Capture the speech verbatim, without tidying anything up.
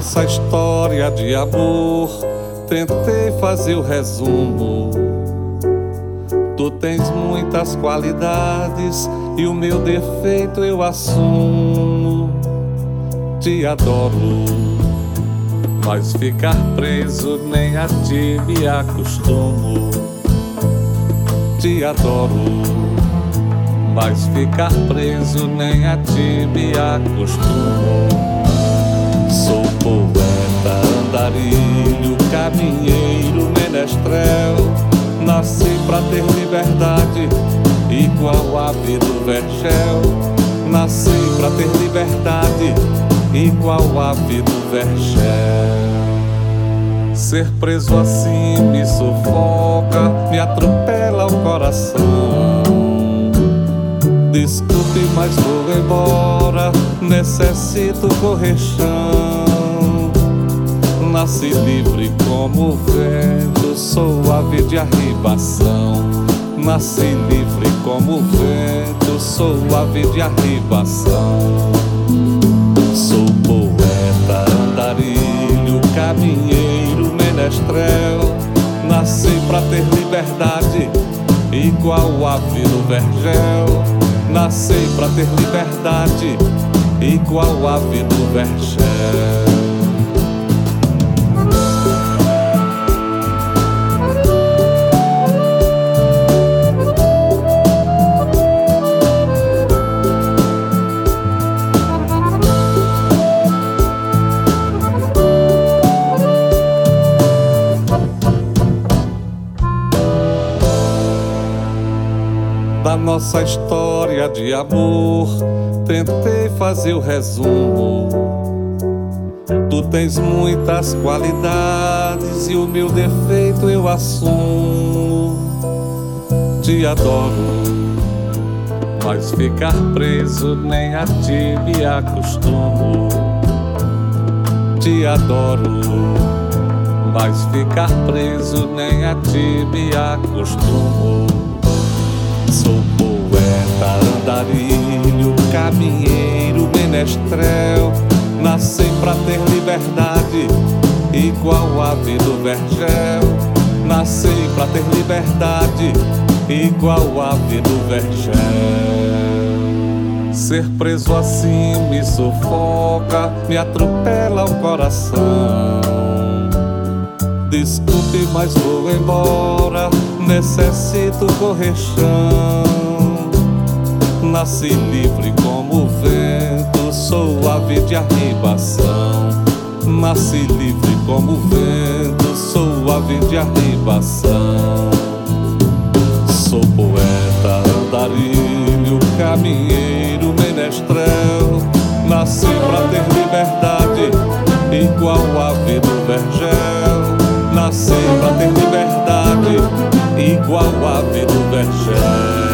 nossa história de amor, tentei fazer o resumo. Tu tens muitas qualidades e o meu defeito eu assumo. Te adoro, mas ficar preso nem a ti me acostumo. Te adoro, mas ficar preso nem a ti me acostumo. Sou poeta, andarilho, caminheiro, menestrel. Nasci pra ter liberdade, igual ave do vergel. Nasci pra ter liberdade, igual ave do vergel. Ser preso assim me sufoca, me atropela o coração. Desculpe, mas vou embora, necessito correr chão. Nasci livre como o vento, sou ave de arribação. Nasci livre como o vento, sou ave de arribação. Sou poeta, andarilho, caminheiro, menestrel. Nasci pra ter liberdade, igual ave do vergel. Nasci pra ter liberdade, igual ave do vergel. Da nossa história de amor, tentei fazer o resumo. Tu tens muitas qualidades e o meu defeito eu assumo. Te adoro, mas ficar preso nem a ti me acostumo. Te adoro, mas ficar preso nem a ti me acostumo. Sou poeta, andarilho, caminheiro, menestrel. Nasci pra ter liberdade, igual ave do vergel. Nasci pra ter liberdade, igual ave do vergel. Ser preso assim me sufoca, me atropela o coração. Desculpe, mas vou embora, necessito correr chão. Nasci livre como o vento, sou ave de arribação. Nasci livre como o vento, sou ave de arribação. Sou poeta, andarilho, caminheiro, menestrel. Nasci pra ter liberdade, igual ave do vergel. Nasci pra ter liberdade, igual ave do vergel.